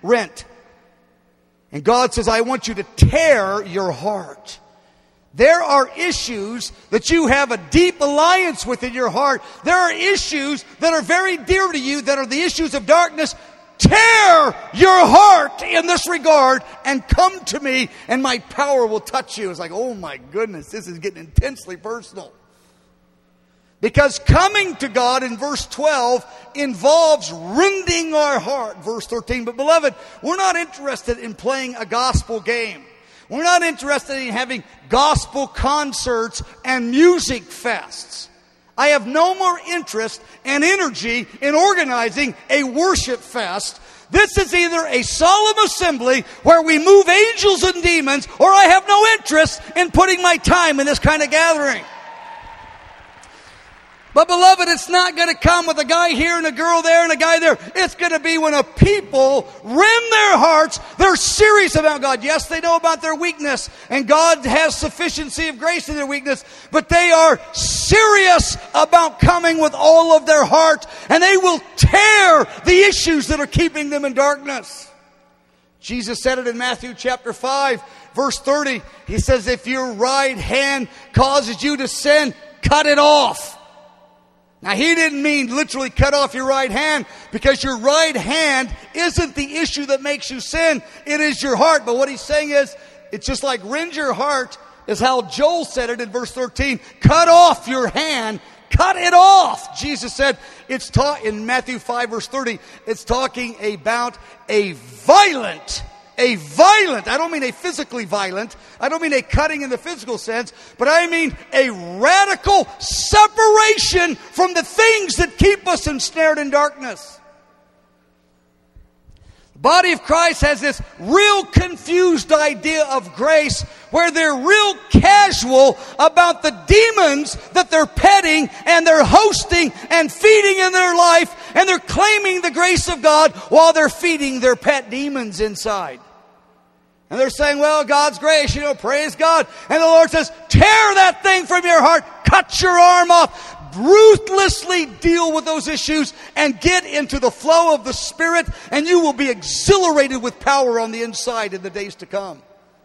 And God says, I want you to tear your heart. There are issues that you have a deep alliance with in your heart. There are issues that are very dear to you that are the issues of darkness. Tear your heart in this regard and come to me, and my power will touch you. It's like, oh my goodness, this is getting intensely personal. Because coming to God in verse 12 involves rending our heart, verse 13. But beloved, we're not interested in playing a gospel game. We're not interested in having gospel concerts and music fests. I have no more interest and energy in organizing a worship fest. This is either a solemn assembly where we move angels and demons, or I have no interest in putting my time in this kind of gathering. But beloved, it's not going to come with a guy here and a girl there and a guy there. It's going to be when a people rend their hearts. They're serious about God. Yes, they know about their weakness, and God has sufficiency of grace in their weakness. But they are serious about coming with all of their heart, and they will tear the issues that are keeping them in darkness. Jesus said it in Matthew chapter 5, verse 30. He says, if your right hand causes you to sin, cut it off. Now, he didn't mean literally cut off your right hand, because your right hand isn't the issue that makes you sin. It is your heart. But what he's saying is, it's just like rend your heart, is how Joel said it in verse 13. Cut off your hand. Cut it off. Jesus said, it's taught in Matthew 5 verse 30, it's talking about a violent, I don't mean a physically violent, I don't mean a cutting in the physical sense, but I mean a radical separation from the things that keep us ensnared in darkness. The body of Christ has this real confused idea of grace where they're real casual about the demons that they're petting and they're hosting and feeding in their life, and they're claiming the grace of God while they're feeding their pet demons inside. And they're saying, well, God's grace, praise God. And the Lord says, tear that thing from your heart, cut your arm off. Ruthlessly deal with those issues and get into the flow of the Spirit, and you will be exhilarated with power on the inside in the days to come.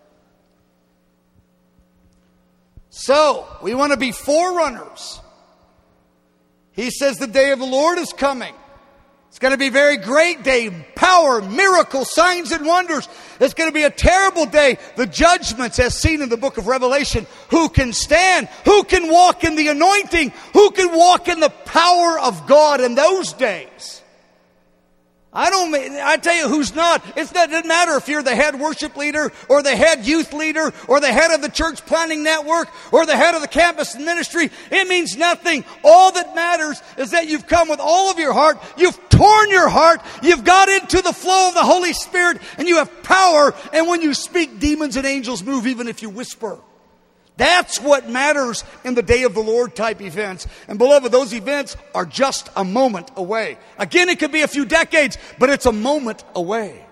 So, we want to be forerunners. He says the day of the Lord is coming. It's going to be a very great day. Power, miracles, signs and wonders. It's going to be a terrible day. The judgments as seen in the book of Revelation. Who can stand? Who can walk in the anointing? Who can walk in the power of God in those days? I tell you who's not. It doesn't matter if you're the head worship leader or the head youth leader or the head of the church planning network or the head of the campus ministry. It means nothing. All that matters is that you've come with all of your heart. You've torn your heart. You've got into the flow of the Holy Spirit and you have power. And when you speak, demons and angels move even if you whisper. That's what matters in the day of the Lord type events. And beloved, those events are just a moment away. Again, it could be a few decades, but it's a moment away.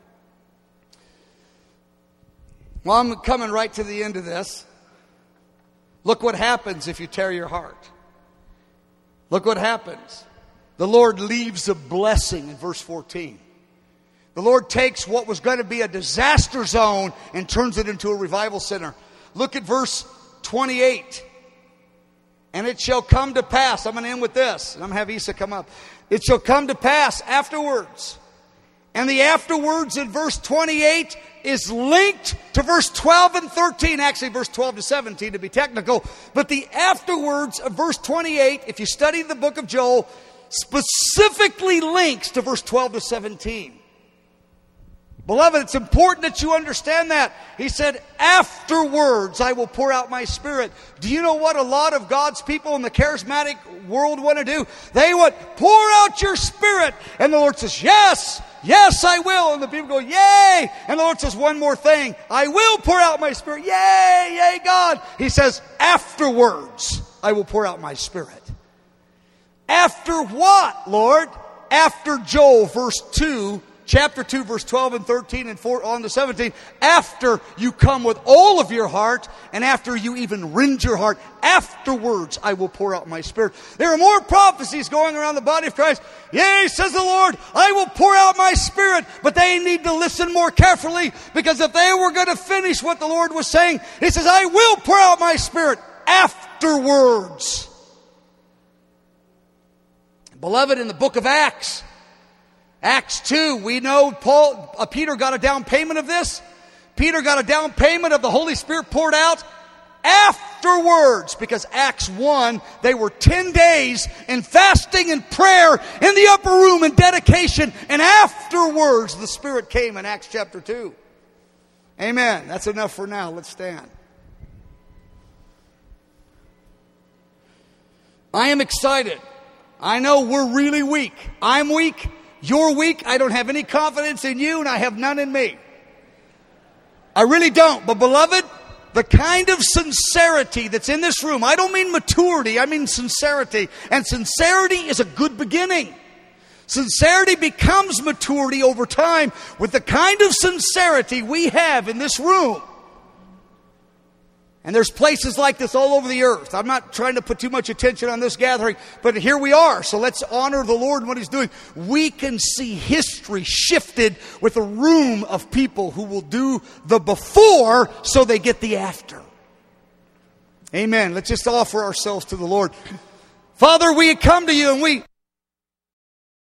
Well, I'm coming right to the end of this. Look what happens if you tear your heart. Look what happens. The Lord leaves a blessing in verse 14. The Lord takes what was going to be a disaster zone and turns it into a revival center. Look at verse 28. And it shall come to pass. I'm going to end with this. And I'm going to have Isa come up. It shall come to pass afterwards. And the afterwards in verse 28 is linked to verse 12 and 13. Actually, verse 12 to 17 to be technical. But the afterwards of verse 28, if you study the book of Joel, specifically links to verse 12 to 17. Beloved, it's important that you understand that. He said, afterwards I will pour out my Spirit. Do you know what a lot of God's people in the charismatic world want to do? They want, pour out your Spirit. And the Lord says, yes, yes, I will. And the people go, yay. And the Lord says, one more thing. I will pour out my Spirit. Yay, yay, God. He says, afterwards I will pour out my Spirit. After what, Lord? After Joel, verse 2. Chapter 2, verse 12 and 13 and 4 on to 17. After you come with all of your heart and after you even rend your heart, afterwards I will pour out my Spirit. There are more prophecies going around the body of Christ. Yea, says the Lord, I will pour out my Spirit. But they need to listen more carefully, because if they were going to finish what the Lord was saying, He says, I will pour out my Spirit afterwards. Beloved, in the book of Acts 2, we know Peter got a down payment of this. Peter got a down payment of the Holy Spirit poured out afterwards, because Acts 1, they were 10 days in fasting and prayer in the upper room and dedication, and afterwards the Spirit came in Acts chapter 2. Amen. That's enough for now. Let's stand. I am excited. I know we're really weak. I'm weak. You're weak. I don't have any confidence in you, and I have none in me. I really don't. But beloved, the kind of sincerity that's in this room, I don't mean maturity, I mean sincerity. And sincerity is a good beginning. Sincerity becomes maturity over time with the kind of sincerity we have in this room. And there's places like this all over the earth. I'm not trying to put too much attention on this gathering, but here we are. So let's honor the Lord and what He's doing. We can see history shifted with a room of people who will do the before so they get the after. Amen. Let's just offer ourselves to the Lord. Father, we come to You and we